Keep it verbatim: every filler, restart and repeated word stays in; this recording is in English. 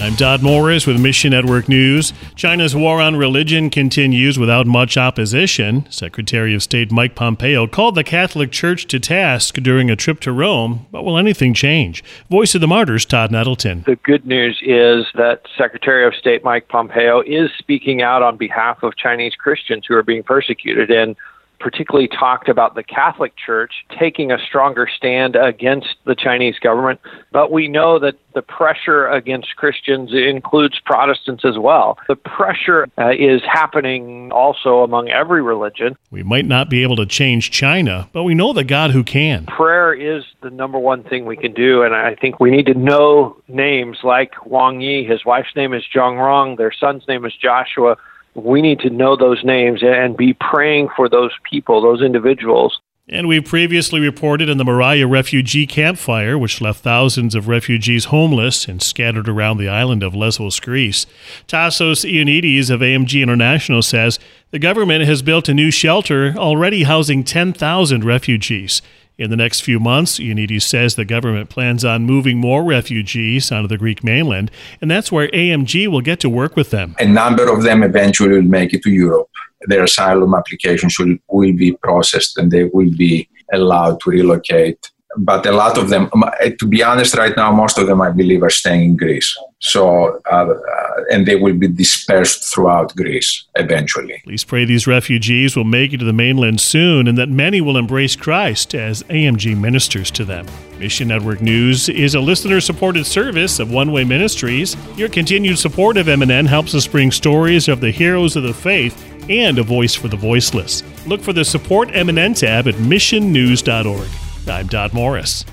I'm Todd Morris with Mission Network News. China's war on religion continues without much opposition. Secretary of State Mike Pompeo called the Catholic Church to task during a trip to Rome. But will anything change? Voice of the Martyrs, Todd Nettleton. The good news is that Secretary of State Mike Pompeo is speaking out on behalf of Chinese Christians who are being persecuted, and particularly talked about the Catholic Church taking a stronger stand against the Chinese government. But we know that the pressure against Christians includes Protestants as well. The pressure uh, is happening also among every religion. We might not be able to change China, but we know the God who can. Prayer is the number one thing we can do, and I think we need to know names like Wang Yi. His wife's name is Zhang Rong. Their son's name is Joshua. We need to know those names and be praying for those people, those individuals. And we've previously reported on the Moria refugee camp fire, which left thousands of refugees homeless and scattered around the island of Lesbos, Greece. Tassos Ioannidis of A M G International says the government has built a new shelter already housing ten thousand refugees. In the next few months, Ioannidis says the government plans on moving more refugees onto the Greek mainland, and that's where A M G will get to work with them. A number of them eventually will make it to Europe. Their asylum applications will, will be processed and they will be allowed to relocate. But a lot of them, to be honest, right now, most of them, I believe, are staying in Greece. So, uh, and they will be dispersed throughout Greece eventually. Please pray these refugees will make it to the mainland soon and that many will embrace Christ as A M G ministers to them. Mission Network News is a listener-supported service of One Way Ministries. Your continued support of M N N helps us bring stories of the heroes of the faith and a voice for the voiceless. Look for the Support M N N tab at mission news dot org. I'm Todd Morris.